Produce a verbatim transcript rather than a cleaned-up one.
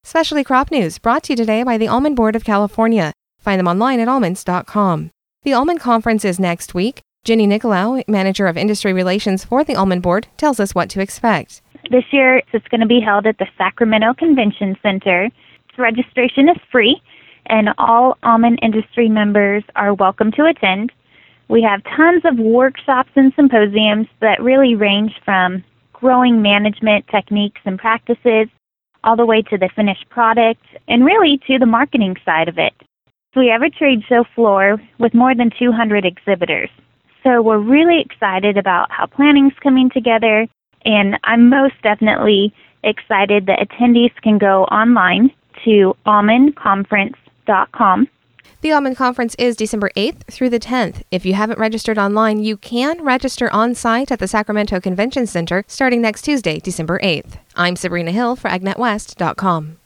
Specialty Crop News brought to you today by the Almond Board of California. Find them online at almonds dot com. The Almond Conference is next week. Jenny Nicolau, Manager of Industry Relations for the Almond Board, tells us what to expect. This year, it's going to be held at the Sacramento Convention Center. Registration is free, and all almond industry members are welcome to attend. We have tons of workshops and symposiums that really range from growing management techniques and practices all the way to the finished product and really to the marketing side of it. We have a trade show floor with more than two hundred exhibitors. So we're really excited about how planning's coming together, and I'm most definitely excited that attendees can go online to almond conference dot com. The Almond Conference is December eighth through the tenth. If you haven't registered online, you can register on-site at the Sacramento Convention Center starting next Tuesday, December eighth. I'm Sabrina Hill for ag net west dot com.